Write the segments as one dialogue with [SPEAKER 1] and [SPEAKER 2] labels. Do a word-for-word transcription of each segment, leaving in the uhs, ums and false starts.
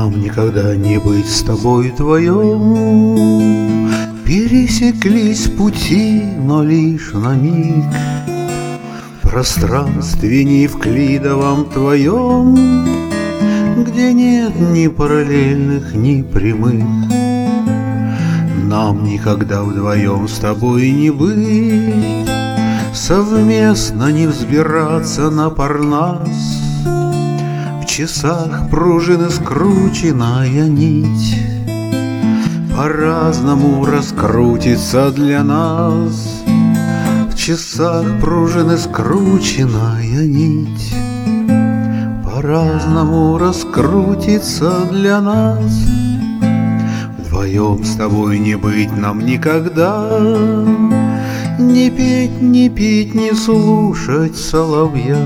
[SPEAKER 1] Нам никогда не быть с тобой вдвоем. Пересеклись пути, но лишь на миг. В пространстве неевклидовом твоем, где нет ни параллельных, ни прямых. Нам никогда вдвоем с тобой не быть, совместно не взбираться на Парнас. В часах пружины скрученная нить по-разному раскрутится для нас. В часах пружины скрученная нить по-разному раскрутится для нас. Вдвоем с тобой не быть нам никогда, не петь, не пить, не слушать соловья.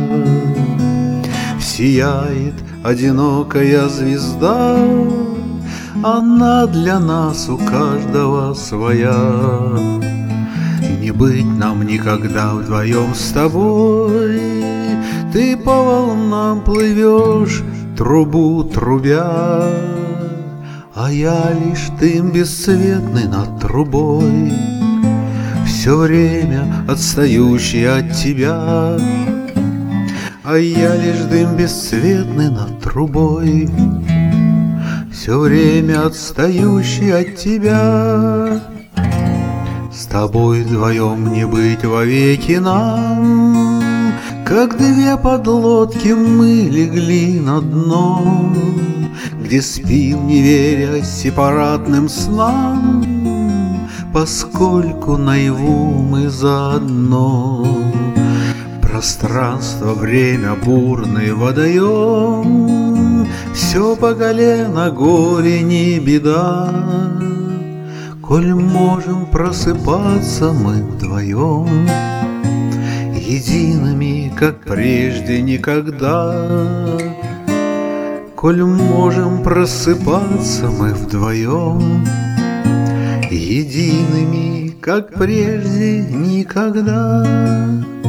[SPEAKER 1] Сияет одинокая звезда, она для нас у каждого своя. Не быть нам никогда вдвоем с тобой, ты по волнам плывешь, трубу трубя, а я лишь дым бесцветный над трубой, все время отстающий от тебя. А я лишь дым бесцветный над трубой, все время отстающий от тебя. С тобой вдвоем не быть вовеки нам, как две подлодки мы легли на дно, где спим, не веря сепаратным снам, поскольку наяву мы заодно. Пространство, время, бурный водоем, все по колено, горе не беда. Коль можем просыпаться мы вдвоем, едиными, как прежде никогда. Коль можем просыпаться мы вдвоем, едиными, как прежде никогда.